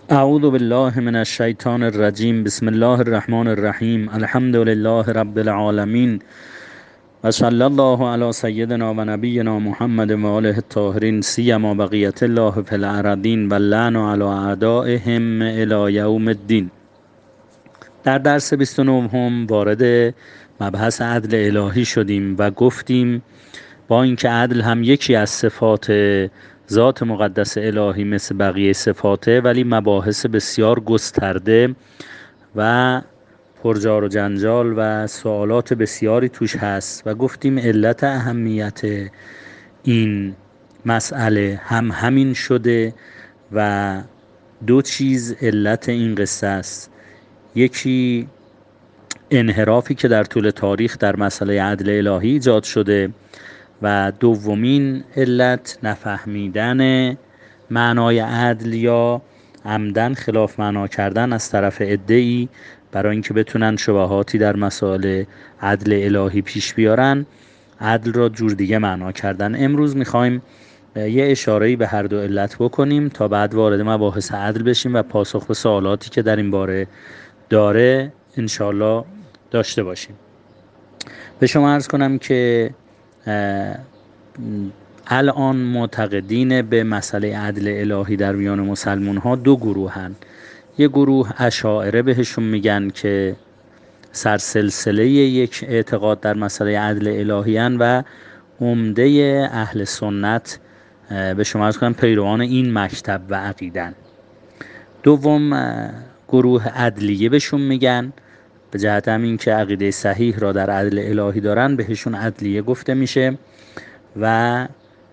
اعوذ بالله من الشیطان الرجیم. بسم الله الرحمن الرحیم. الحمد لله رب العالمین و صلی الله علی سیدنا و نبینا محمد و آله الطاهرین سیما بقیت الله فی الارضین و اللعن علی اعدائهم الی یوم الدین. در درس 29 وارد مبحث عدل الهی شدیم و گفتیم با اینکه عدل هم یکی از صفات ذات مقدس الهی مثل بقیه صفاته، ولی مباحث بسیار گسترده و پرجار و جنجال و سوالات بسیاری توش هست و گفتیم علت اهمیت این مسئله هم همین شده و دو چیز علت این قصه است. یکی انحرافی که در طول تاریخ در مسئله عدل الهی ایجاد شده و دومین علت نفهمیدن معنای عدل یا عمدن خلاف معنا کردن از طرف عده‌ای برای اینکه بتونن شبهاتی در مسائل عدل الهی پیش بیارن، عدل را جور دیگه معنا کردن. امروز میخوایم یه اشاره‌ای به هر دو علت بکنیم تا بعد وارد مباحث عدل بشیم و پاسخ به سوالاتی که در این باره داره انشالله داشته باشیم. به شما عرض کنم که الان معتقدین به مسئله عدل الهی در میان مسلمان ها دو گروه هن. یه گروه اشاعره بهشون میگن که سرسلسله یک اعتقاد در مسئله عدل الهی هن و عمده اهل سنت به شما عرض کنم پیروان این مکتب و عقیدن. دوم گروه عدلیه بهشون میگن، به جهت همین که عقیده صحیح را در عدل الهی دارن بهشون عدلیه گفته میشه و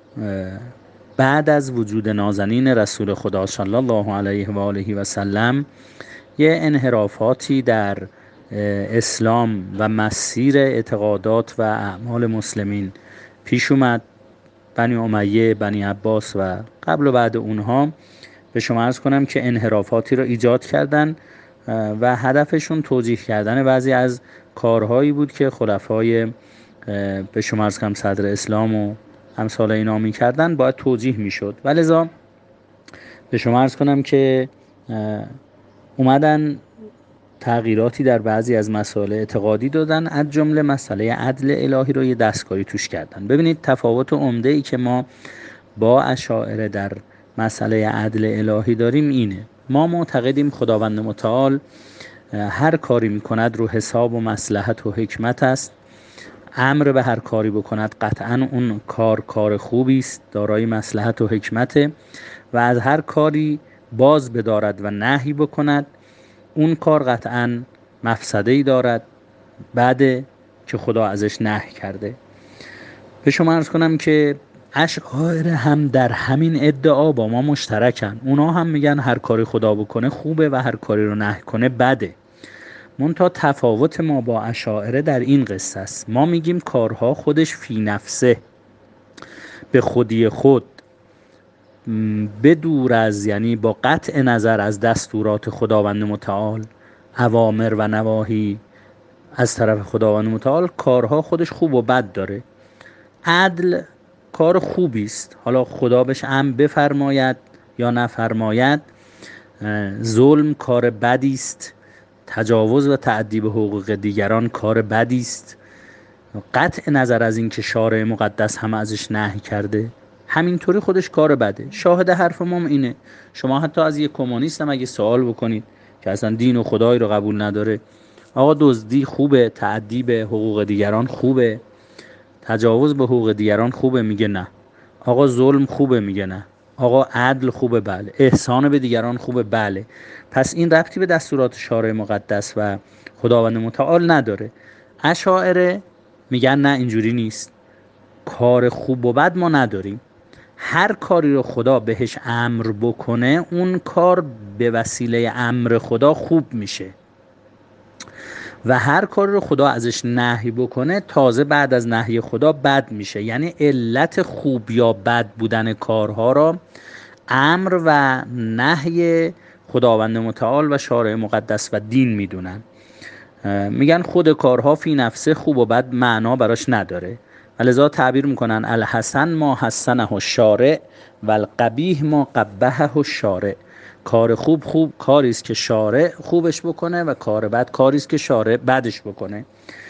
بعد از وجود نازنین رسول خدا صلی الله علیه و آله و سلم یه انحرافاتی در اسلام و مسیر اعتقادات و اعمال مسلمین پیش اومد. بنی امیه، بنی عباس و قبل و بعد اونها به شما عرض کنم که انحرافاتی را ایجاد کردن و هدفشون توجیه کردن بعضی از کارهایی بود که خلفای به شما عرض کنم صدر اسلام و امثال اینا می کردن باید توجیه می شد. ولذا به شما عرض کنم که اومدن تغییراتی در بعضی از مسائل اعتقادی دادن، از جمله مسئله عدل الهی رو یه دستکاری توش کردن. ببینید تفاوت عمده ای که ما با اشاعره در مسئله عدل الهی داریم اینه: ما معتقدیم خداوند متعال هر کاری میکند رو حساب و مصلحت و حکمت است. امر به هر کاری بکند قطعا اون کار خوبی است، دارای مصلحت و حکمته، و از هر کاری باز بدارد و نهی بکند اون کار قطعا مفسده‌ای دارد بعد که خدا ازش نهی کرده. به شما عرض کنم که اشاعره هم در همین ادعا با ما مشترکن. اونا هم میگن هر کاری خدا بکنه خوبه و هر کاری رو نهی کنه بده. منتها تفاوت ما با اشاعره در این قصه است: ما میگیم کارها خودش فی نفسه به خودی خود بدور از، یعنی با قطع نظر از دستورات خداوند متعال، اوامر و نواهی از طرف خداوند متعال، کارها خودش خوب و بد داره. عدل کار خوبی است، حالا خدا بهش امر بفرماید یا نفرماید. ظلم کار بدی است، تجاوز و تعدی به حقوق دیگران کار بدی است، قطع نظر از این که شارع مقدس هم ازش نهی کرده همینطوری خودش کار بده. شاهد حرف ما اینه. شما حتی از یک کمونیست هم اگه سوال بکنید که اصلا دین و خدایی رو قبول نداره، آقا دزدی خوبه، تعدی به حقوق دیگران خوبه، تجاوز به حقوق دیگران خوبه، میگه نه. آقا ظلم خوبه، میگه نه. آقا عدل خوبه، بله. احسان به دیگران خوبه، بله. پس این ربطی به دستورات شارع مقدس و خداوند متعال نداره. اشاعره میگن نه، اینجوری نیست، کار خوب و بد ما نداریم. هر کاری رو خدا بهش امر بکنه اون کار به وسیله امر خدا خوب میشه و هر کاری رو خدا ازش نهی بکنه تازه بعد از نهی خدا بد میشه. یعنی علت خوب یا بد بودن کارها را امر و نهی خداوند متعال و شارع مقدس و دین میدونن. میگن خود کارها فی نفسه خوب و بد معنا براش نداره، ولذا تعبیر میکنن الحسن ما حسنه الشارع و القبیح ما قبحه الشارع. کار خوب کاری است که شارع خوبش بکنه و کار بد کاری است که شارع بدش بکنه.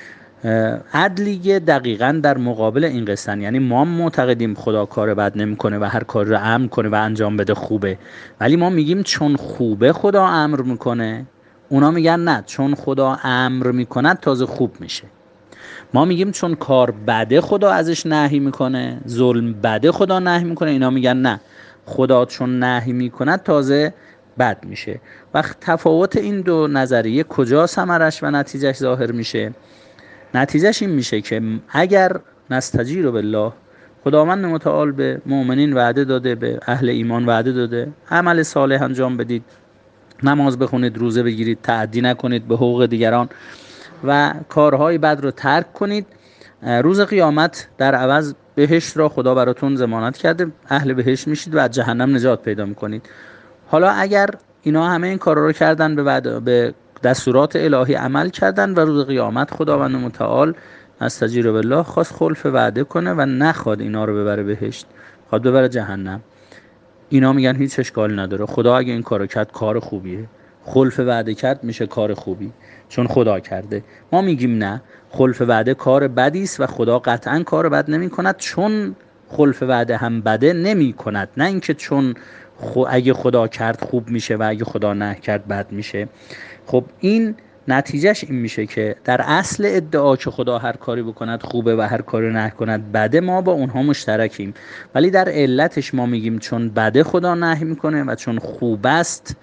عدلیه دقیقاً در مقابل این قصه، یعنی ما معتقدیم خدا کار بد نمیکنه و هر کاری رو امر کنه و انجام بده خوبه، ولی ما میگیم چون خوبه خدا امر میکنه. اونا میگن نه، چون خدا امر میکند تازه خوب میشه. ما میگیم چون کار بده خدا ازش نهی میکنه، ظلم بده خدا نهی میکنه. اینا میگن نه، خدا چون نهی میکند تازه بد میشه. وقت تفاوت این دو نظریه کجا ثمرش و نتیجهش ظاهر میشه؟ نتیجهش این میشه که اگر نستجیر بالله، خداوند متعال به مؤمنین وعده داده، به اهل ایمان وعده داده عمل صالح انجام بدید، نماز بخونید، روزه بگیرید، تعدی نکنید به حقوق دیگران و کارهای بد رو ترک کنید، روز قیامت در عوض بهشت را خدا براتون ضمانت کرده، اهل بهشت میشید و از جهنم نجات پیدا میکنید. حالا اگر اینا همه این کارا رو کردن، به دستورات الهی عمل کردن و روز قیامت خداوند متعال استجیر بالله خواست خلف وعده کنه و نخواد اینا رو ببره بهشت، خواد ببره جهنم، اینا میگن هیچ اشکال نداره، خدا اگه این کارو کرد کار خوبیه، خلف وعده کرد میشه کار خوبی چون خدا کرده. ما میگیم نه، خلف وعده کار بدی است و خدا قطعا کار بد نمی کند، چون خلف وعده هم بده نمی کند، نه اینکه چون اگه خدا کرد خوب میشه و اگه خدا نه کرد بد میشه. خب این نتیجهش این میشه که در اصل ادعا که خدا هر کاری بکند خوبه و هر کاری نه کند بده، ما با اونها مشترکیم، ولی در علتش ما میگیم چون بده خدا نهی میکنه و چون خوب است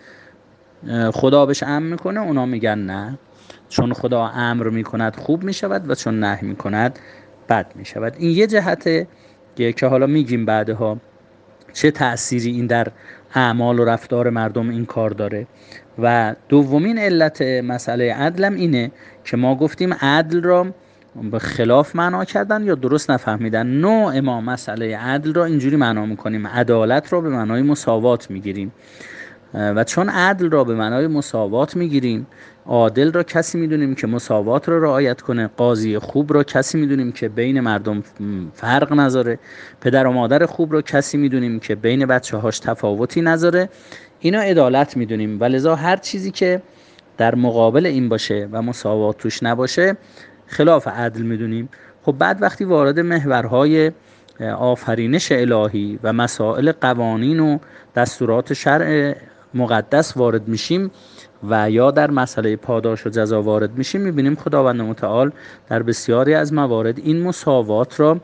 خدا بهش امر میکنه. اونا میگن نه، چون خدا امر میکند خوب میشود و چون نهی میکند بد میشود. این یه جهته که حالا میگیم بعدها چه تأثیری این در اعمال و رفتار مردم این کار داره. و دومین علت مسئله عدلم اینه که ما گفتیم عدل را به خلاف معنا کردن یا درست نفهمیدن. نوع ما مسئله عدل را اینجوری معنا میکنیم، عدالت را به معنای مساوات میگیریم و چون عدل را به معنای مساوات میگیریم، عادل را کسی میدونیم که مساوات را رعایت کنه، قاضی خوب را کسی میدونیم که بین مردم فرق نذاره، پدر و مادر خوب را کسی میدونیم که بین بچه هاش تفاوتی نذاره، اینا عدالت میدونیم. و لذا هر چیزی که در مقابل این باشه و مساوات توش نباشه خلاف عدل میدونیم. خب بعد وقتی وارد محورهای آفرینش الهی و مسائل قوانین و دستورات شرع مقدس وارد میشیم و یا در مسئله پاداش و جزا وارد میشیم، میبینیم خداوند متعال در بسیاری از موارد این مساوات را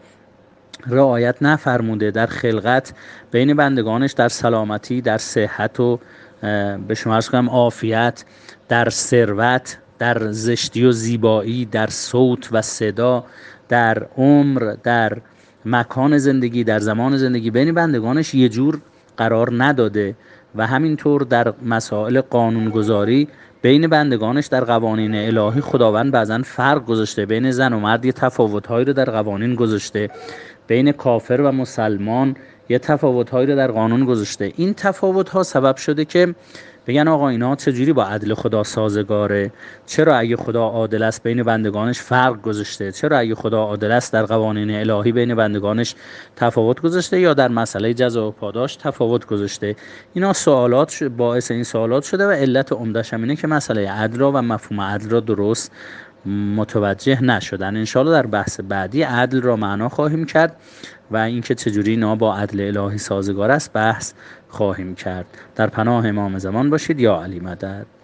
رعایت نفرموده در خلقت بین بندگانش، در سلامتی، در صحت و به شما عرض کنم عافیت، در ثروت، در زشتی و زیبایی، در صوت و صدا، در عمر، در مکان زندگی، در زمان زندگی، بین بندگانش یه جور قرار نداده. و همینطور در مسائل قانونگذاری بین بندگانش در قوانین الهی خداوند بعضن فرق گذاشته، بین زن و مرد یه تفاوت‌هایی رو در قوانین گذاشته، بین کافر و مسلمان یه تفاوت‌هایی رو در قانون گذاشته. این تفاوت‌ها سبب شده که بگن آقا اینا چجوری با عدل خدا سازگاره؟ چرا اگه خدا عادل است بین بندگانش فرق گذاشته؟ چرا اگه خدا عادل است در قوانین الهی بین بندگانش تفاوت گذاشته یا در مسئله جزا و پاداش تفاوت گذاشته؟ اینا سوالات باعث این سوالات شده و علت عمده‌ش اینه که مسئله عدل و مفهوم عدل را درست متوجه نشدن. انشاءالله در بحث بعدی عدل را معنا خواهیم کرد و اینکه چجوری اینا با عدل الهی سازگار است بحث خواهیم کرد. در پناه امام زمان باشید. یا علی مدد.